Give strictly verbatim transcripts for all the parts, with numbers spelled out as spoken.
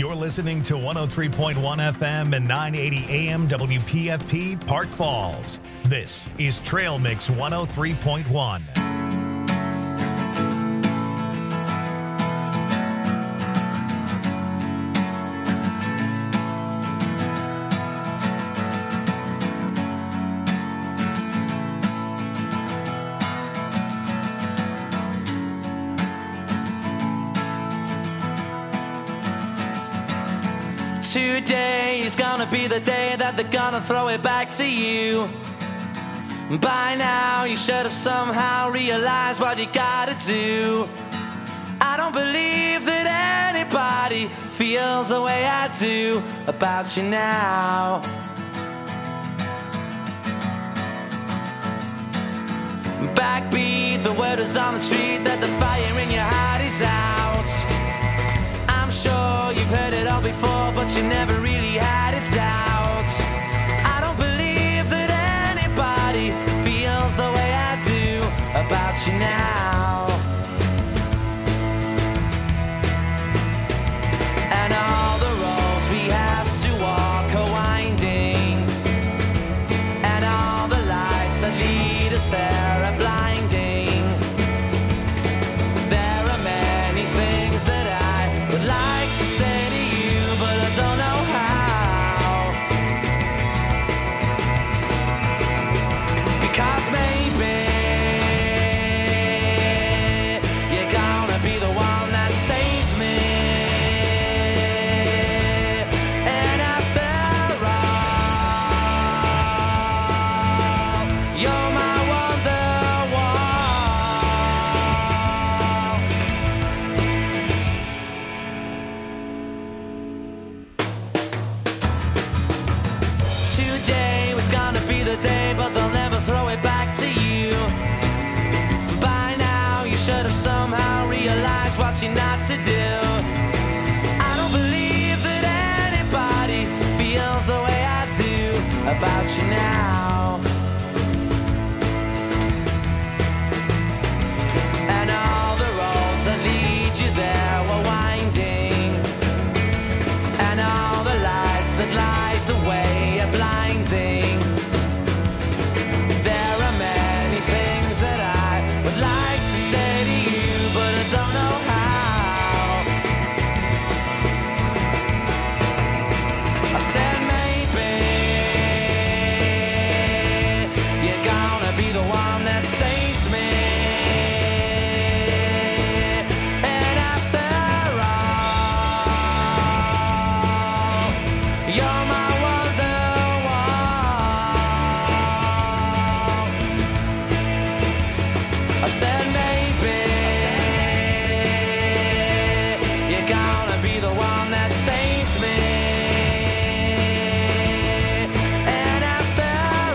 You're listening to one oh three point one F M and nine eighty A M W P F P Park Falls. This is Trail Mix one oh three point one. Today is gonna be the day that they're gonna throw it back to you. By now you should have somehow realized what you gotta do. I don't believe that anybody feels the way I do about you now. Backbeat, the word is on the street that the fire in your heart is out. I'm sure you've heard it all before, but you never really had a doubt. I don't believe that anybody feels the way I do about you now. And all the roads we have to walk are winding, and all the lights that lead us there are blinding. There are many things that I would like to say to you, but I don't know how. Because maybe you're gonna be the one that saves me. And after all, you're my Today was gonna be the day, but they'll never throw it back to you. By now you should have somehow realized what you're not to do. I don't believe that anybody feels the way I do about you now. And all the roads that lead you there were winding, and all the lights that light the way are blinding. There are many things that I would like to say to you, but I don't know how. I said maybe you're gonna be the one that saves me. And after all, you're my Wonderwall. I said maybe you're gonna be the one that saves me. And after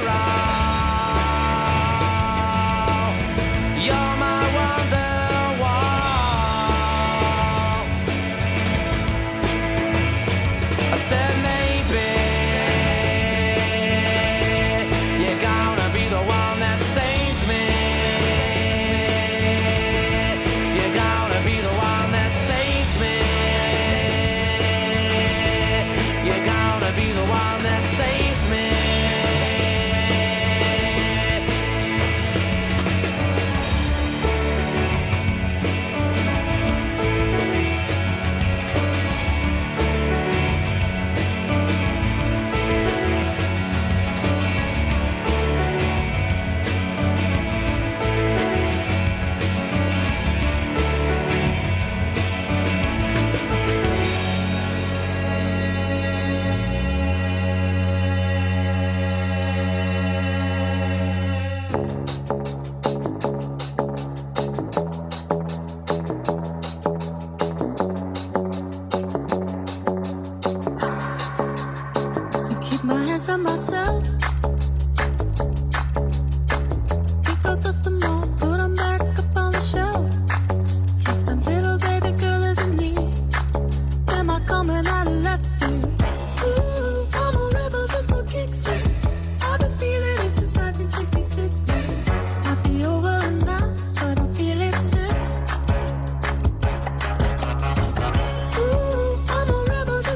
all, you're my Wonderwall. I said maybe you're gonna be the one that saves me. You're gonna be the one that saves me. You're gonna be the one that saves me. You keep my hands on myself. Think I'll dust them off, put them back up on the shelf. Kiss them little baby girl isn't me. Am I coming out of left field? Ooh, I'm a rebel just for kicks. I've been feeling it since nineteen sixty-six. Might be over and now, but I feel it still. Ooh, I'm a rebel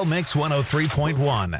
Mix one oh three point one.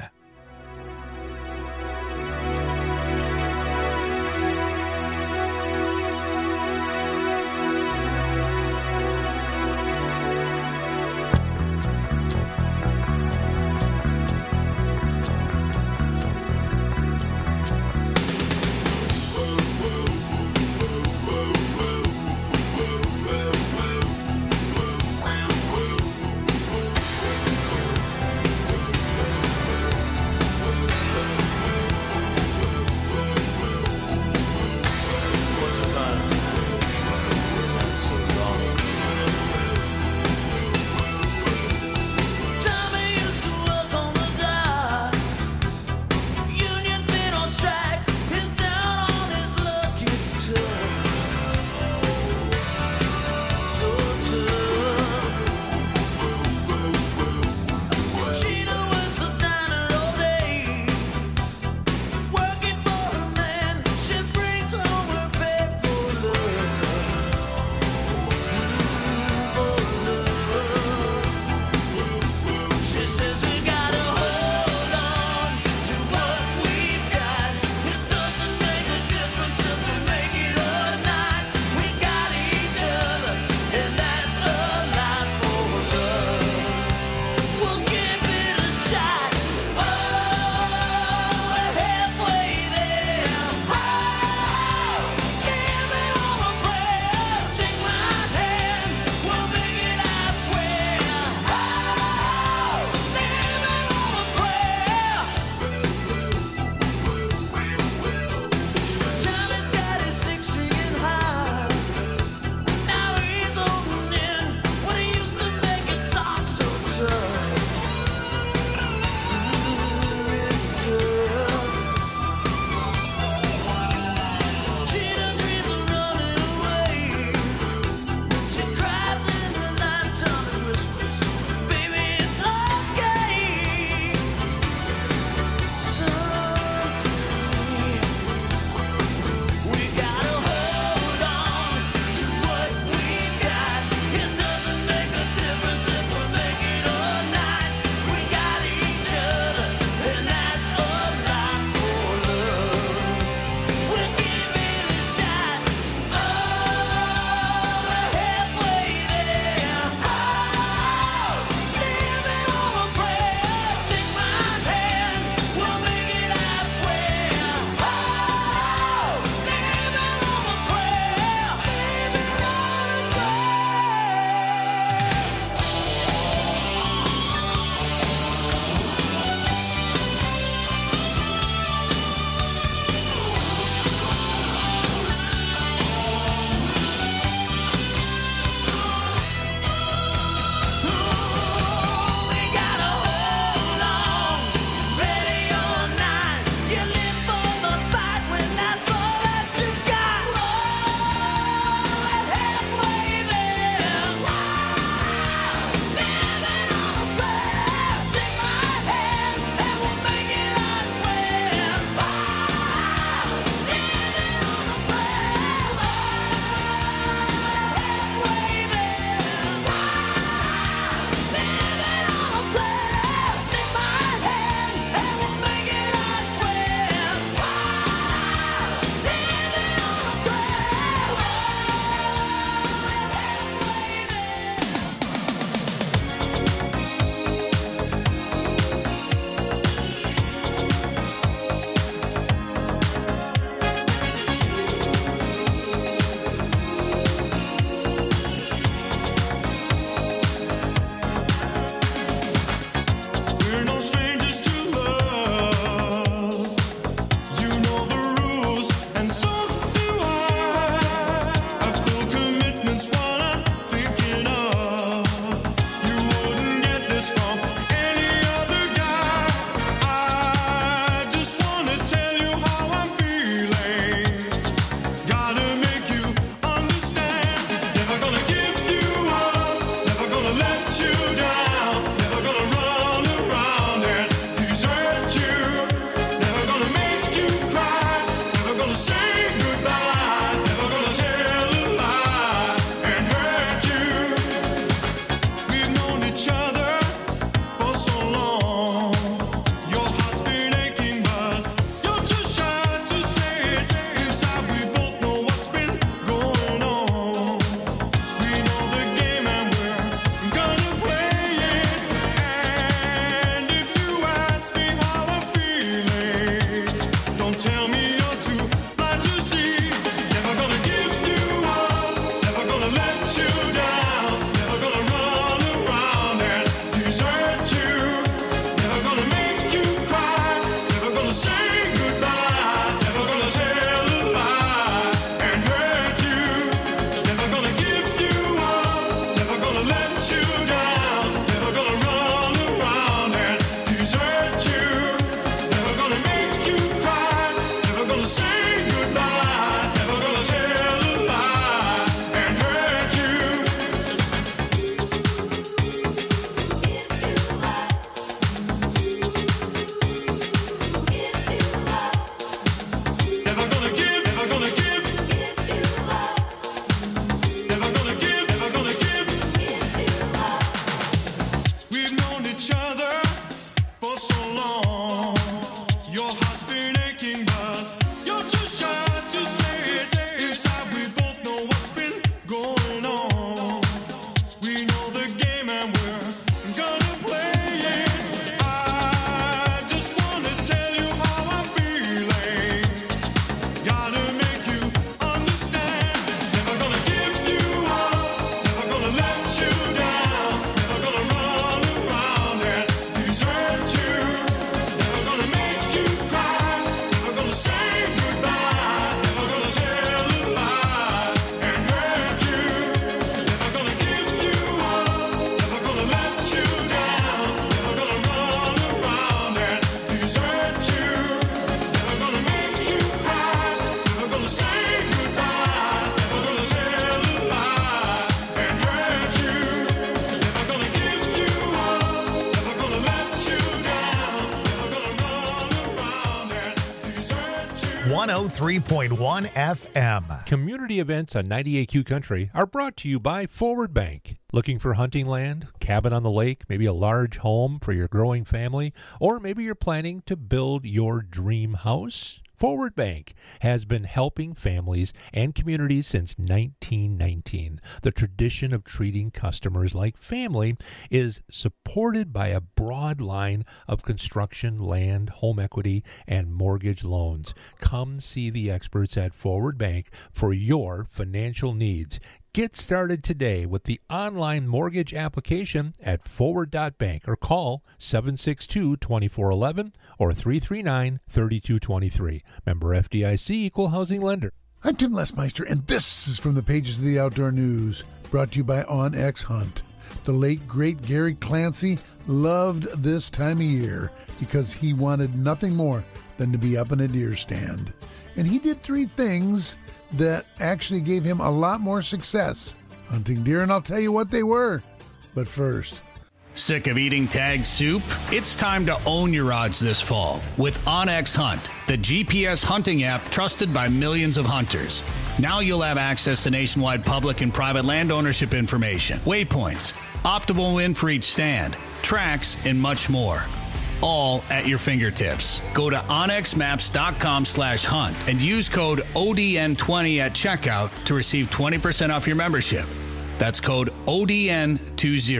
one oh three point one F M. Community events on ninety-eight Q Country are brought to you by Forward Bank. Looking for hunting land, cabin on the lake, maybe a large home for your growing family, or maybe you're planning to build your dream house? Forward Bank has been helping families and communities since nineteen nineteen. The tradition of treating customers like family is supported by a broad line of construction, land, home equity, and mortgage loans. Come see the experts at Forward Bank for your financial needs. Get started today with the online mortgage application at forward dot bank or call seven six two, two four one one or three three nine, three two two three. Member F D I C, Equal Housing Lender. I'm Tim Lesmeister, and this is from the pages of the Outdoor News, brought to you by OnX Hunt. The late, great Gary Clancy loved this time of year because he wanted nothing more than to be up in a deer stand. And he did three things that actually gave him a lot more success hunting deer, and I'll tell you what they were. But first, sick of eating tagged soup? It's time to own your odds this fall with OnX Hunt, the G P S hunting app trusted by millions of hunters. Now you'll have access to nationwide public and private land ownership information, waypoints, optimal win for each stand, tracks, and much more. All at your fingertips. Go to onx maps dot com slash hunt and use code O D N twenty at checkout to receive twenty percent off your membership. That's code O D N twenty.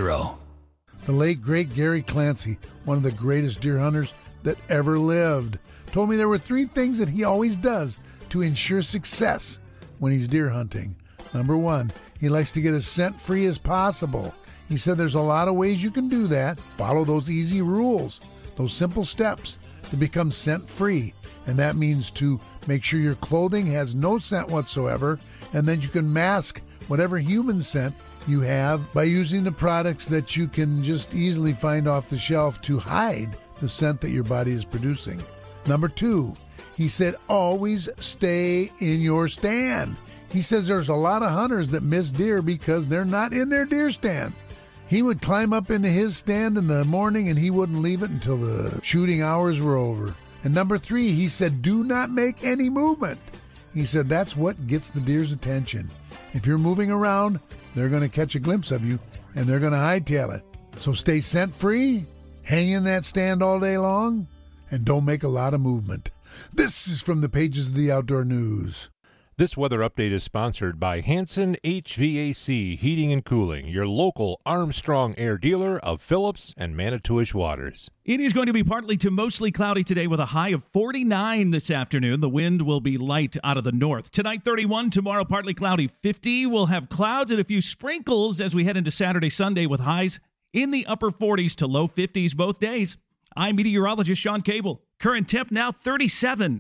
the late, great Gary Clancy, one of the greatest deer hunters that ever lived, told me there were three things that he always does to ensure success when he's deer hunting. Number one, he likes to get as scent free as possible. He said there's a lot of ways you can do that. Follow those easy rules, those simple steps to become scent free. And that means to make sure your clothing has no scent whatsoever, and then you can mask whatever human scent you have by using the products that you can just easily find off the shelf to hide the scent that your body is producing. Number two, he said always stay in your stand. He says there's a lot of hunters that miss deer because they're not in their deer stand. He would climb up into his stand in the morning and he wouldn't leave it until the shooting hours were over. And number three, he said, do not make any movement. He said that's what gets the deer's attention. If you're moving around, they're going to catch a glimpse of you and they're going to hightail it. So stay scent free, hang in that stand all day long, and don't make a lot of movement. This is from the pages of the Outdoor News. This weather update is sponsored by Hanson H V A C Heating and Cooling, your local Armstrong Air dealer of Phillips and Manitowish waters. It is going to be partly to mostly cloudy today with a high of forty-nine this afternoon. The wind will be light out of the north. Tonight, thirty-one. Tomorrow, partly cloudy, fifty. We'll have clouds and a few sprinkles as we head into Saturday, Sunday with highs in the upper forties to low fifties both days. I'm meteorologist Sean Cable. Current temp now thirty-seven.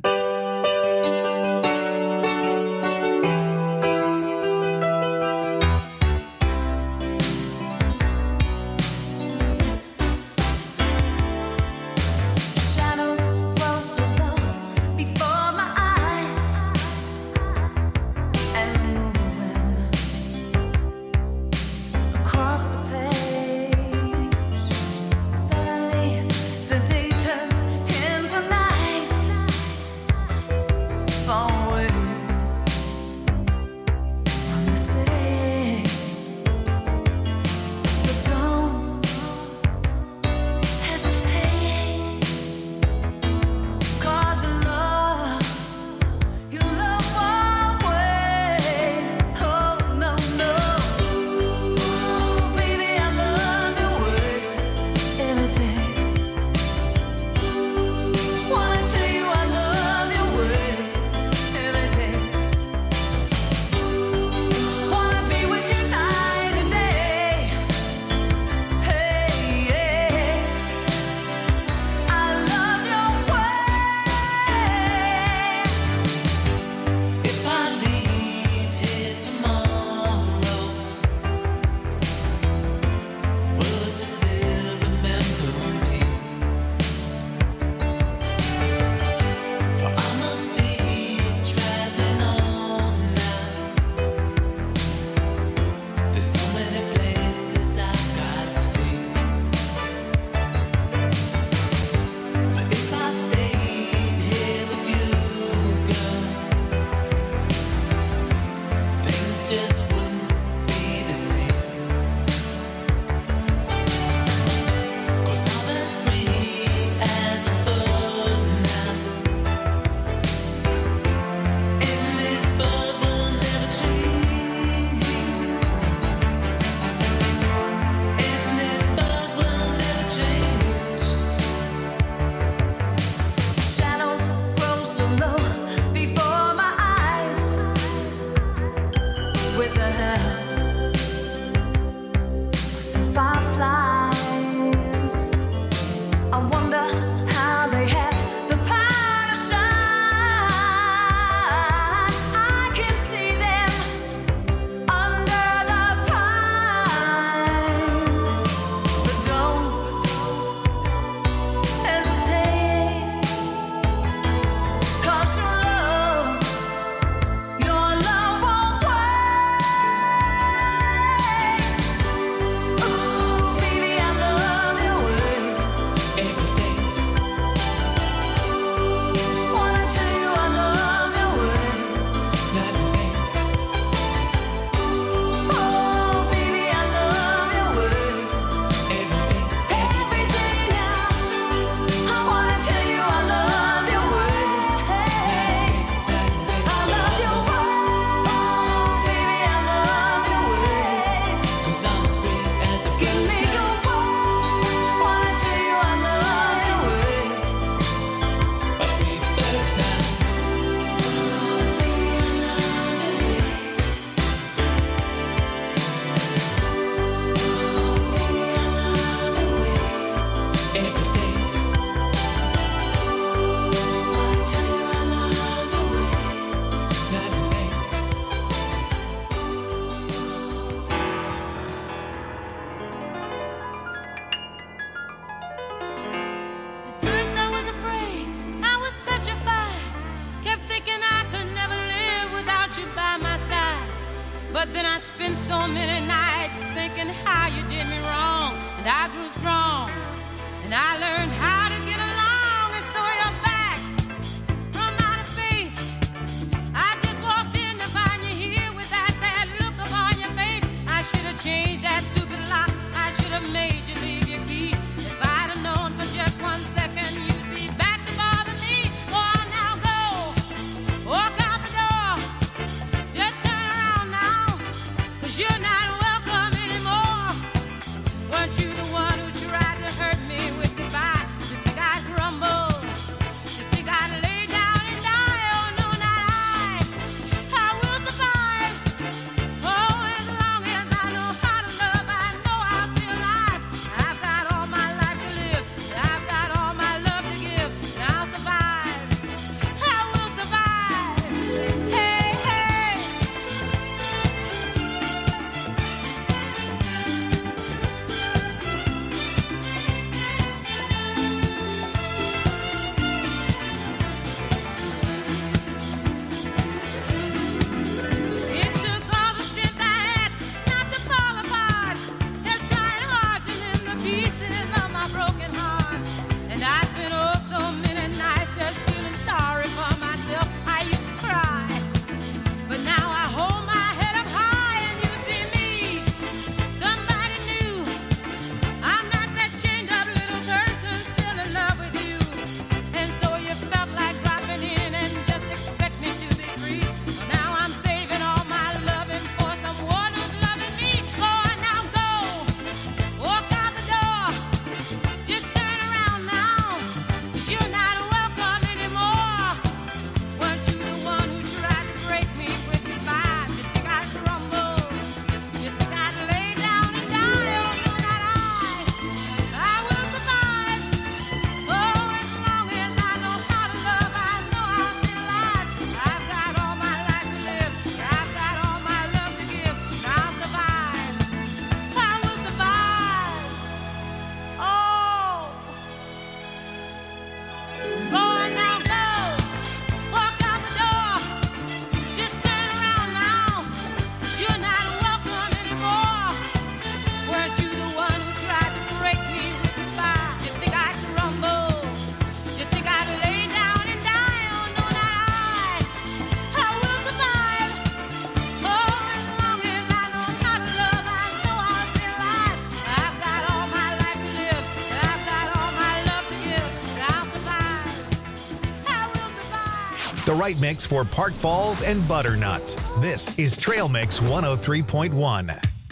The right mix for Park Falls and Butternut. This is Trail Mix one oh three point one.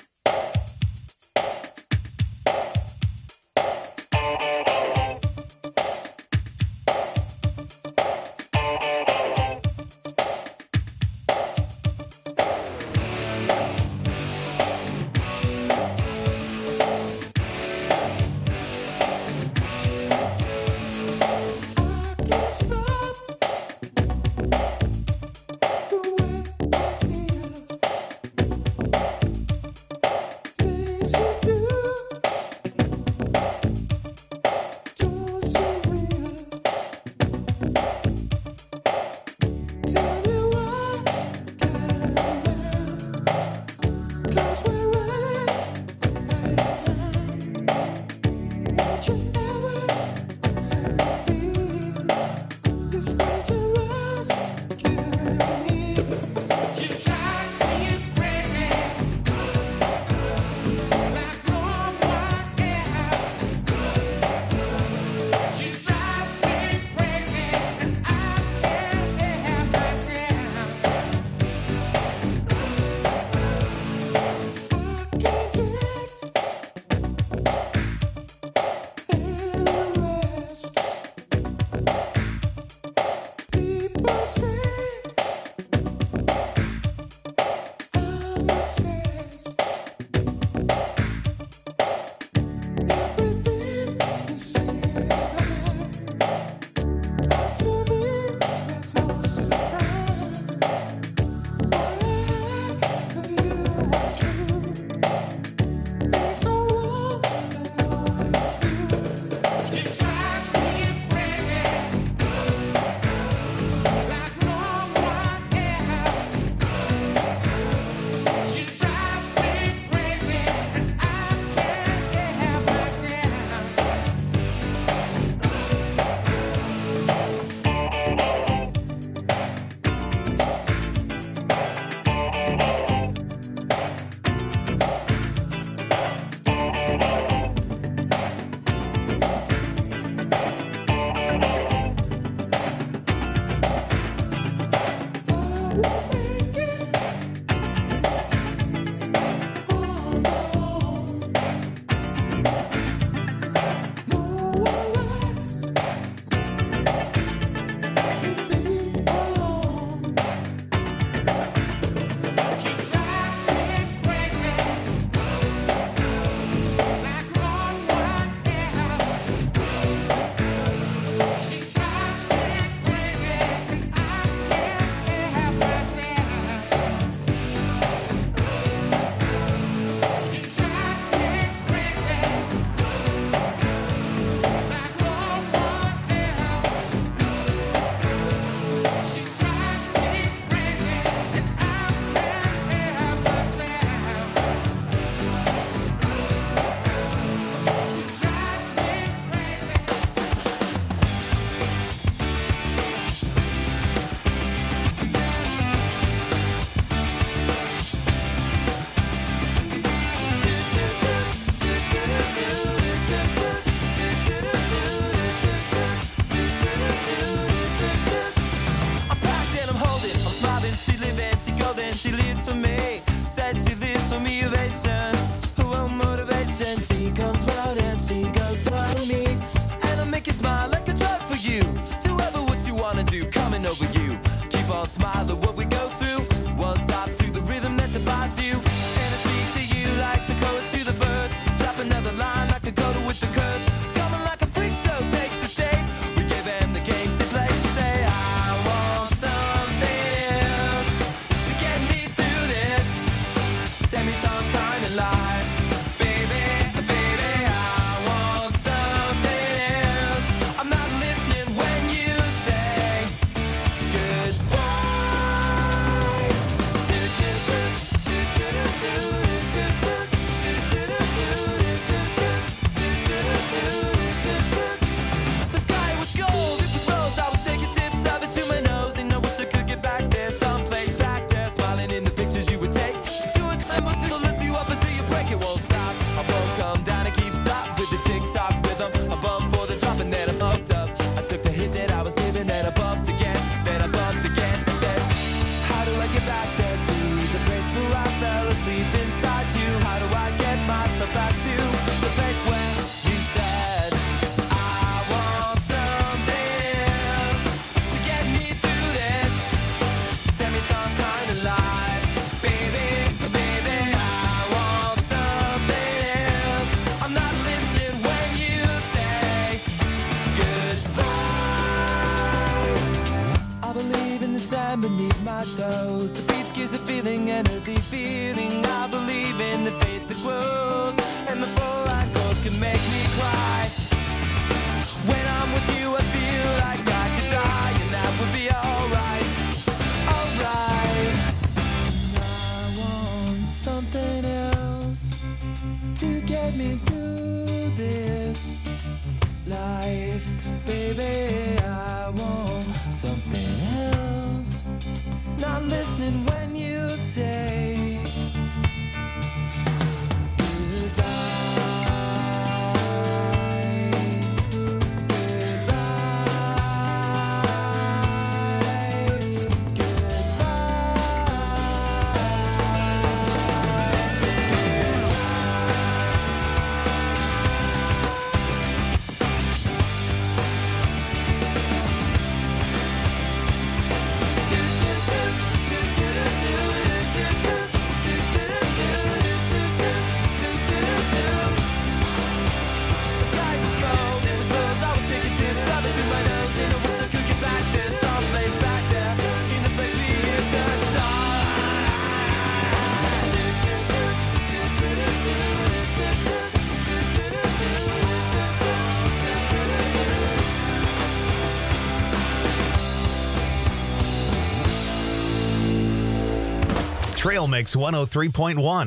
She lives for me, says she lives for me, ovation. Her own motivation. She comes out and she goes for me. And I'll make you smile like a drug for you. Do ever what you wanna do, coming over you. Keep on smiling what we go through. One stop to the rhythm that divides you. And I speak to you like the chorus to the verse. Drop another line like a coda with the curse. Coming like a freak show takes the stage. We gave them the game she plays. She say, I want something else to get me through this semi-time kind of life. Baby, baby, I want something else. I'm not listening when you say goodbye. sand beneath my toes. The beach gives a feeling, an earthy feeling. I believe in the faith that grows, and the fluoride gold can make me cry. When I'm with you, I feel like I could die, and that would be alright, alright. I want something else to get me through this life, baby. I want something else. Not listening when you say Trail Mix one oh three point one.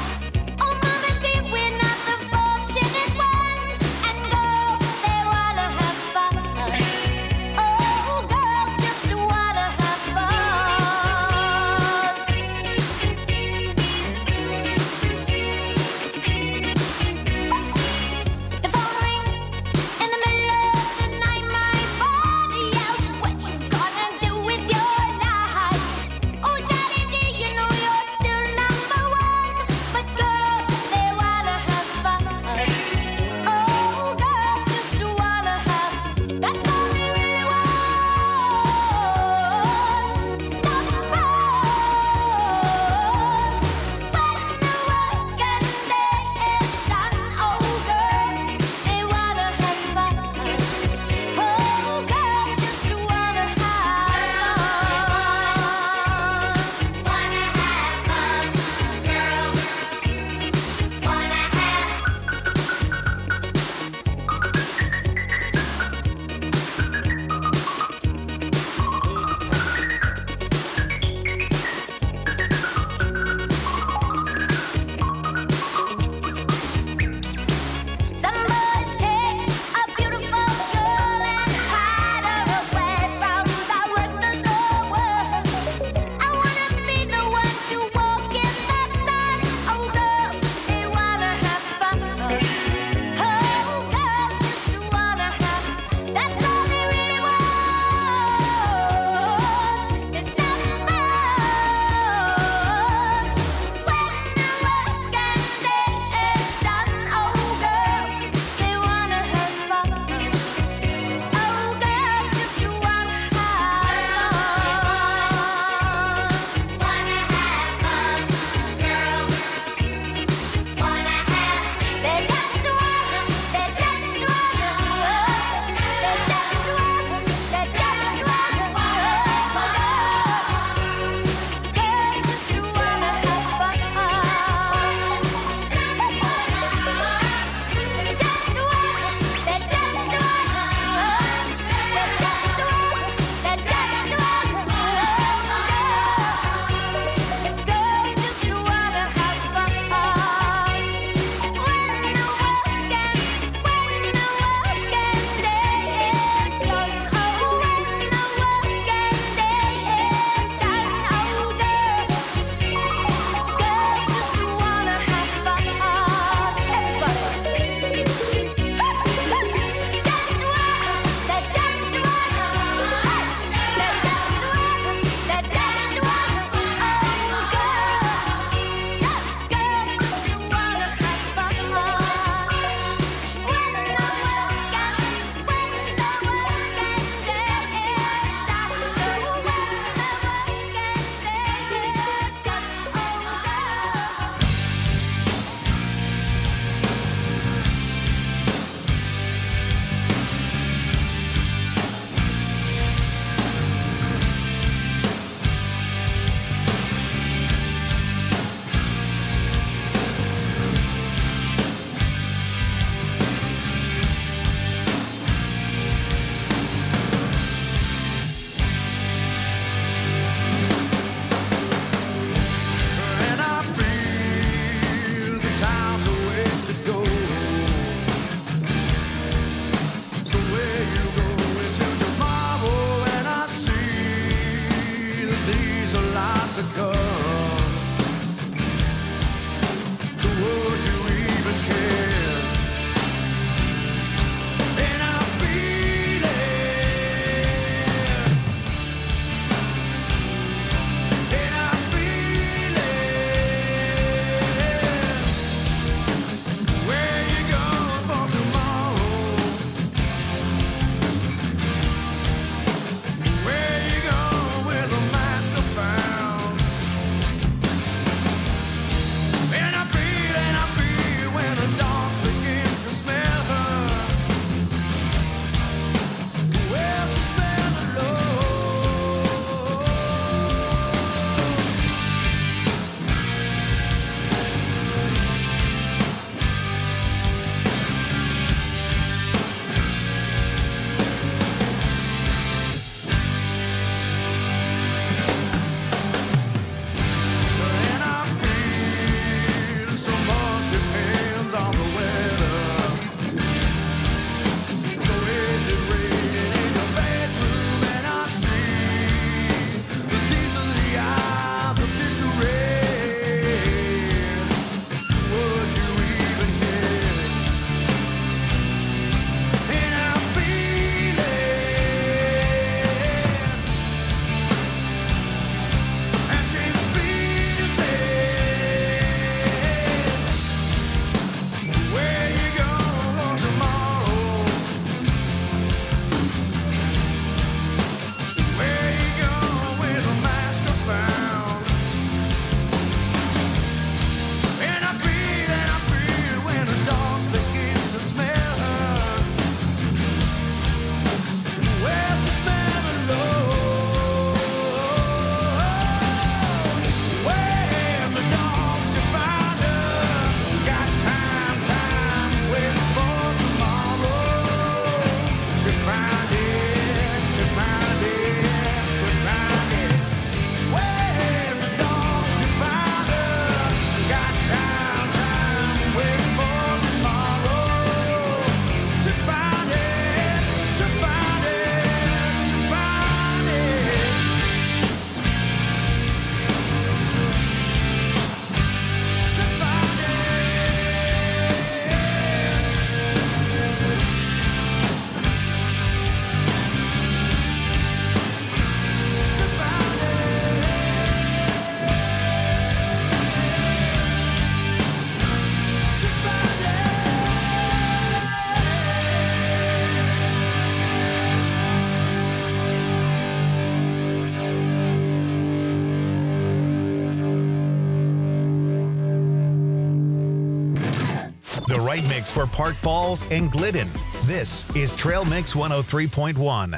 Wanna The right mix for Park Falls and Glidden. This is Trail Mix one oh three point one.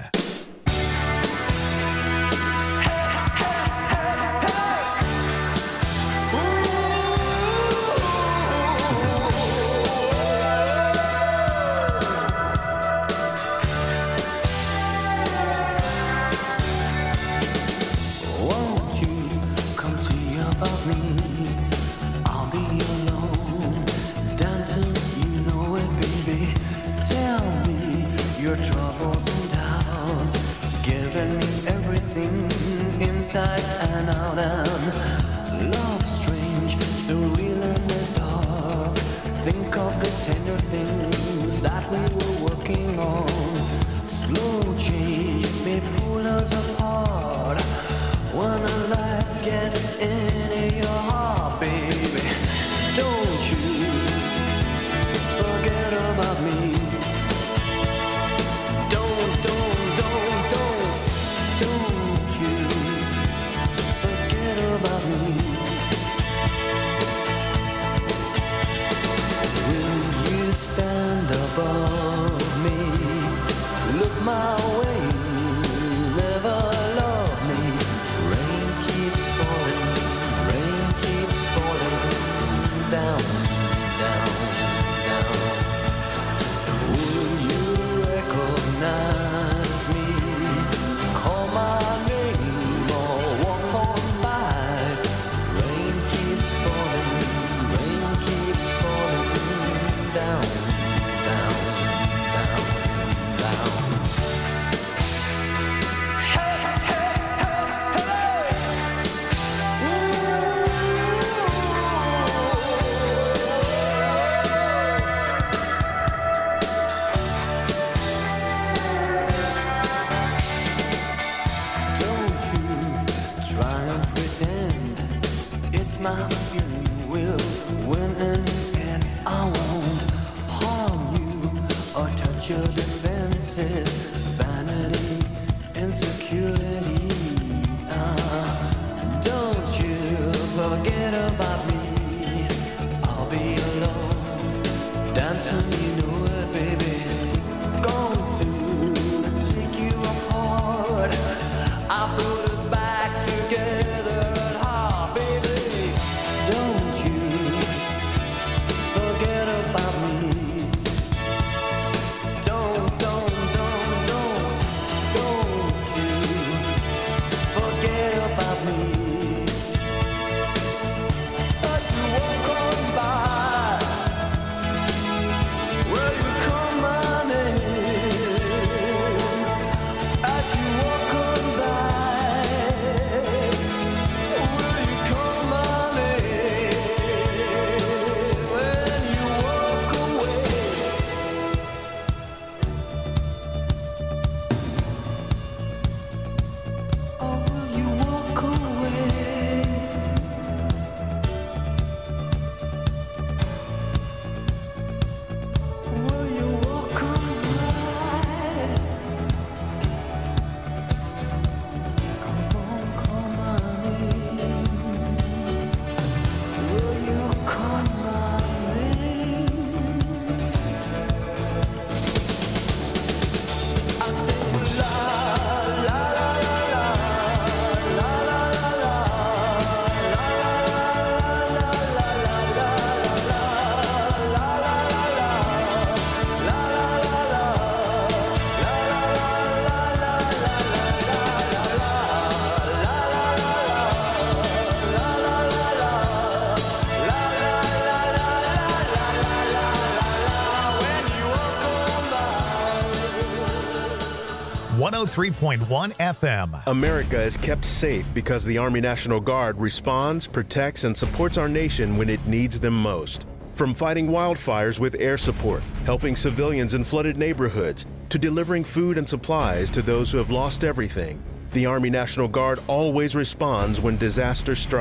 one oh three point one F M. America is kept safe because the Army National Guard responds, protects, and supports our nation when it needs them most. From fighting wildfires with air support, helping civilians in flooded neighborhoods, to delivering food and supplies to those who have lost everything, the Army National Guard always responds when disaster strikes.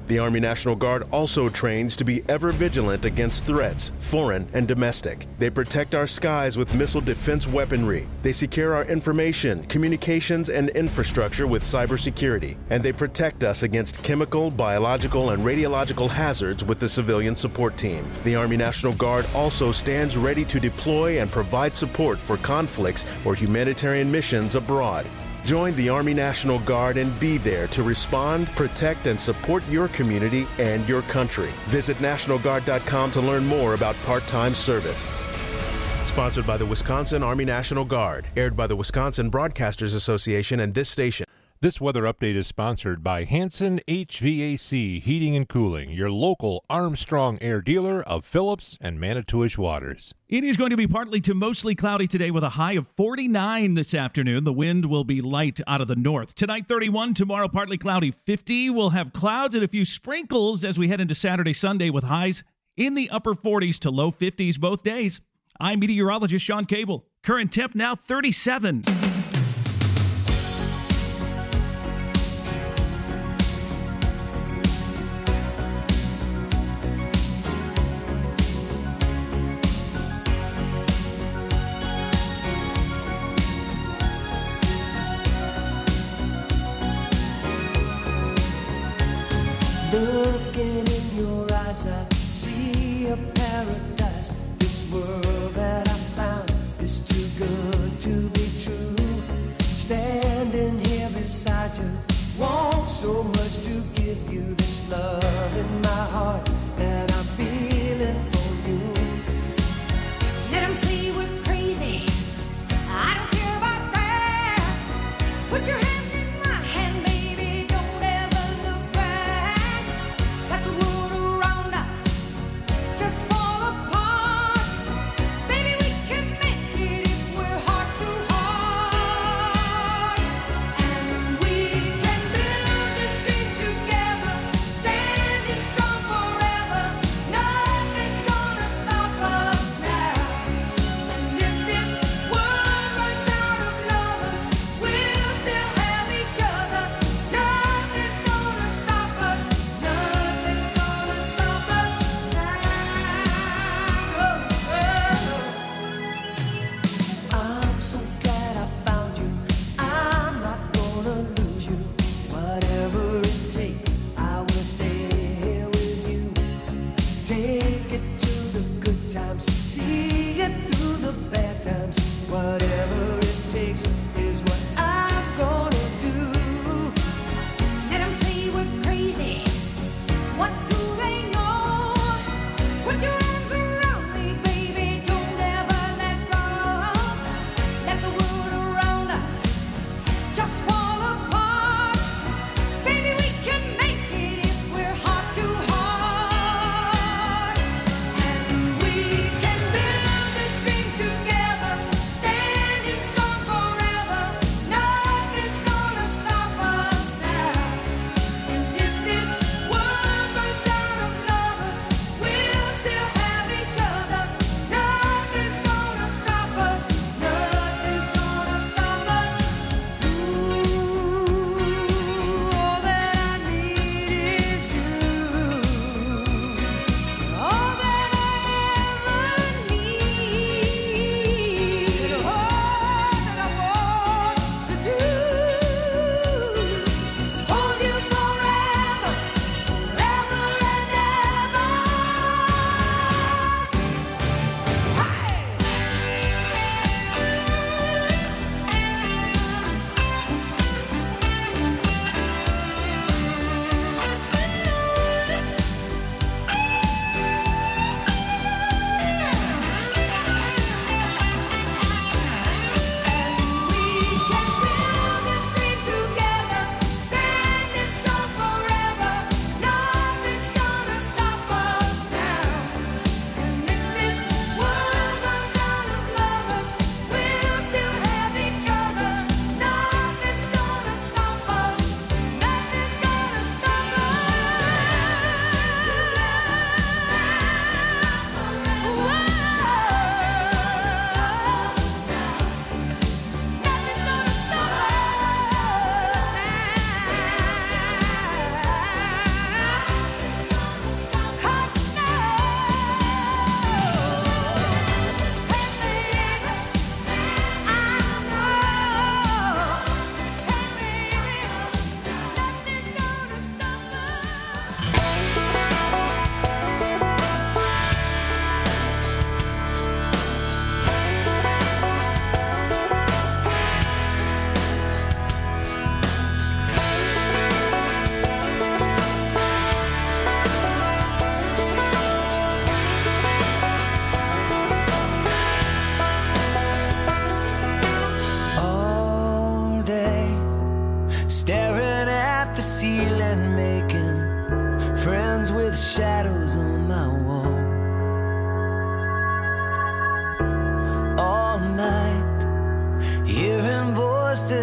The Army National Guard also trains to be ever vigilant against threats, foreign and domestic. They protect our skies with missile defense weaponry. They secure our information, communications, and infrastructure with cybersecurity. And they protect us against chemical, biological, and radiological hazards with the civilian support team. The Army National Guard also stands ready to deploy and provide support for conflicts or humanitarian missions abroad. Join the Army National Guard and be there to respond, protect, and support your community and your country. Visit National Guard dot com to learn more about part-time service. Sponsored by the Wisconsin Army National Guard. Aired by the Wisconsin Broadcasters Association and this station. This weather update is sponsored by Hanson H V A C Heating and Cooling, your local Armstrong Air dealer of Phillips and Manitowish Waters. It is going to be partly to mostly cloudy today with a high of forty-nine this afternoon. The wind will be light out of the north. Tonight, thirty-one. Tomorrow, partly cloudy, fifty. We'll have clouds and a few sprinkles as we head into Saturday, Sunday with highs in the upper forties to low fifties both days. I'm meteorologist Sean Cable. Current temp now thirty-seven. Looking in your eyes, I see a paradise. This world that I found is too good to be true. Standing here beside you, want so much to give you this love in my heart that I'm feeling for you. Let 'em say we're crazy. I don't care about that. Put your hand in my hand, baby. Don't ever look back. Let the world around us just fall apart. Baby, we can make it if we're heart to heart. And we can build this dream together, standing strong forever.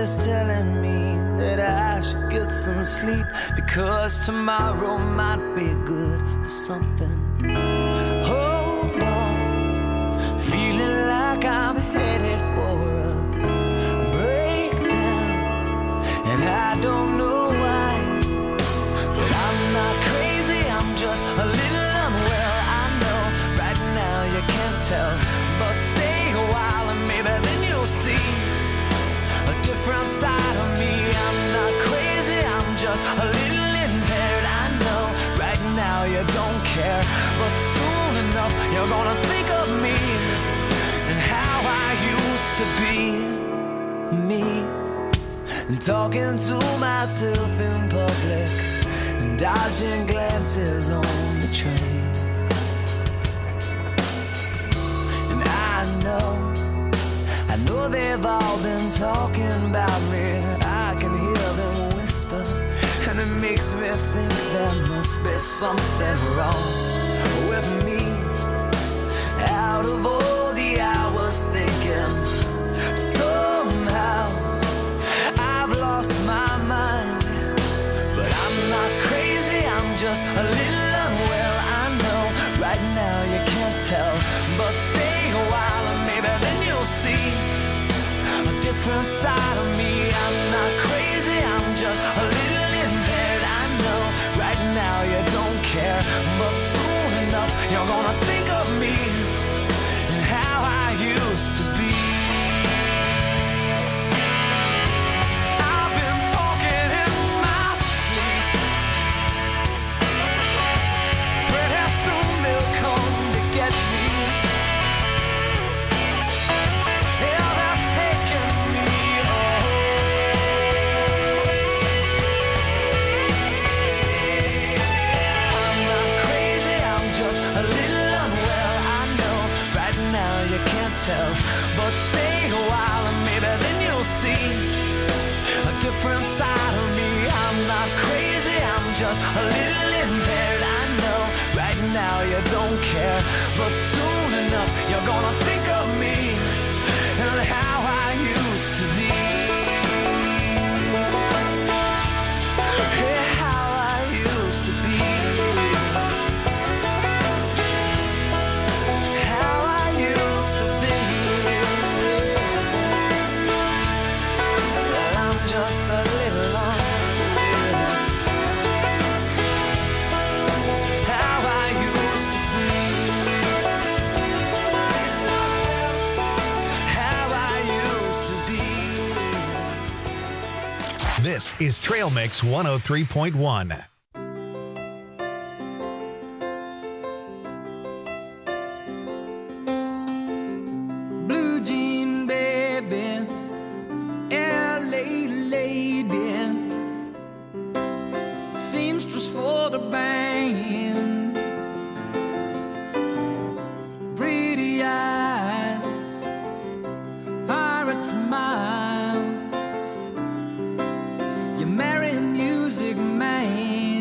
is telling me that I should get some sleep, because tomorrow might be good for something. Hold on, feeling like I'm headed for a breakdown, and I don't know why, but I'm not crazy, I'm just a little unwell. I know right now you can't tell, but stay a while and maybe then you'll see a different side of me. I'm not crazy, I'm just a little impaired. I know right now you don't care, but soon enough you're gonna think of me and how I used to be me, and talking to myself in public and dodging glances on the train. And I know I know they've all been talking about me, I can hear them whisper, and it makes me think there must be something wrong with me. Out of all the hours thinking, somehow I've lost my mind. But I'm not crazy, I'm just a little unwell. I know right now you can't tell, but stay a while and maybe then you'll see a different side of me. I'm not crazy, I'm just a little impaired. I know right now you don't care, but soon enough you're gonna think of me and how I used to be. I've been talking in my sleep, pretty soon they'll come to get me. Yeah, they're taking me away. I'm not crazy, I'm just a little unwell. I know right now you can't tell, but stay a while and maybe then you'll see a different side of me. I'm not crazy, I'm just a little impaired. I know right now you don't care, but soon enough you're gonna think of me and how I used to be. Yeah, how I used to be. How I used to be. Well, I'm just a little unreal. How I used to be. How I used to be. This is Trail Mix one oh three point one. Blue jean baby, L A lady, seamstress for the band, pretty eye, pirate smile. You marry a music man.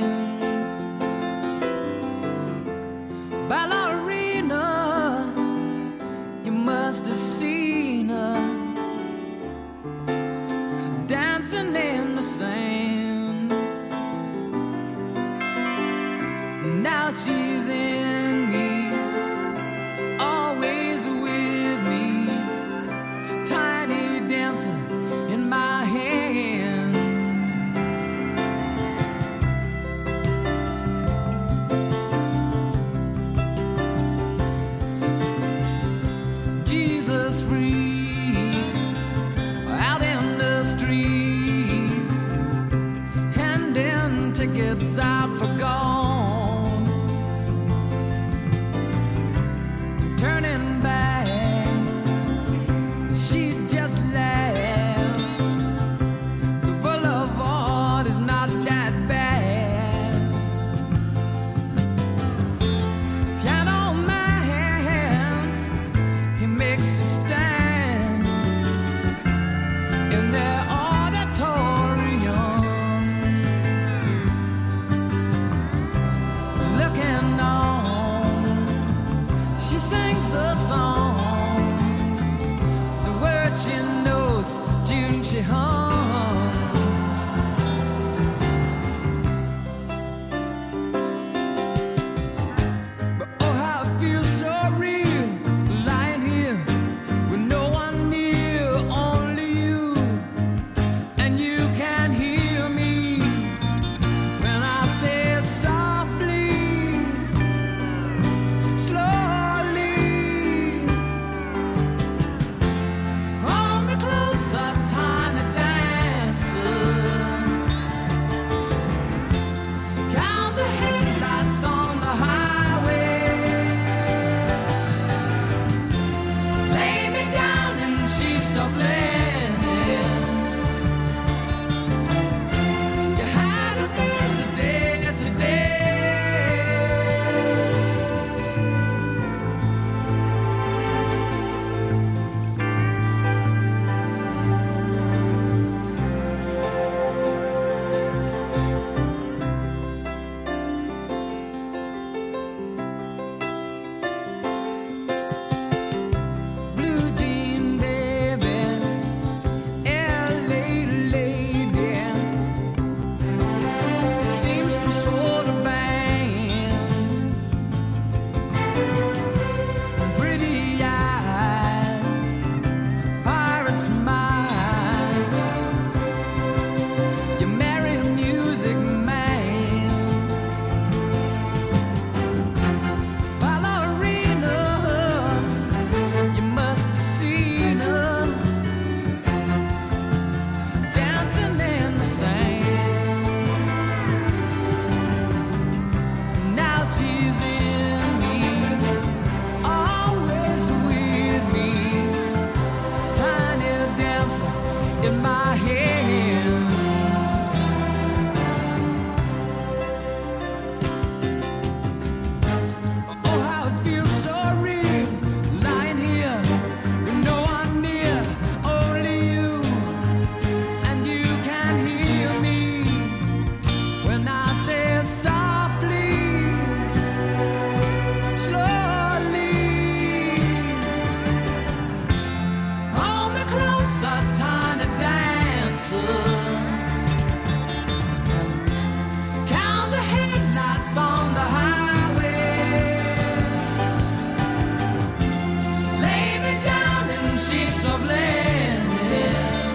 of landing.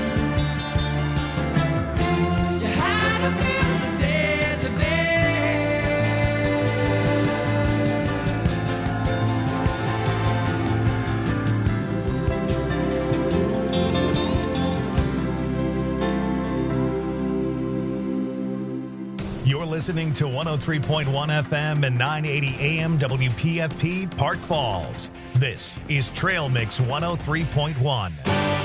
You had to build the day today. You're listening to one oh three point one F M and nine eighty A M W P F P Park Falls. This is Trail Mix one oh three point one.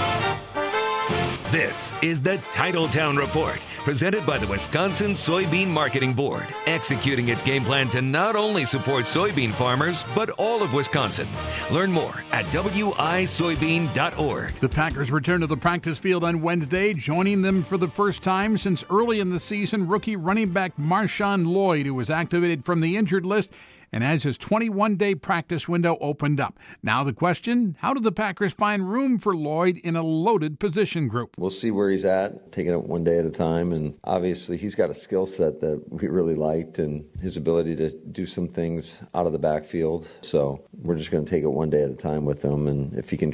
This is the Titletown Report, presented by the Wisconsin Soybean Marketing Board, executing its game plan to not only support soybean farmers, but all of Wisconsin. Learn more at W I soybean dot org. The Packers return to the practice field on Wednesday. Joining them for the first time since early in the season, rookie running back Marshawn Lloyd, who was activated from the injured list and as his twenty-one day practice window opened up. Now the question, how do the Packers find room for Lloyd in a loaded position group? We'll see where he's at, taking it one day at a time, and obviously he's got a skill set that we really liked and his ability to do some things out of the backfield. So we're just going to take it one day at a time with him, and if he can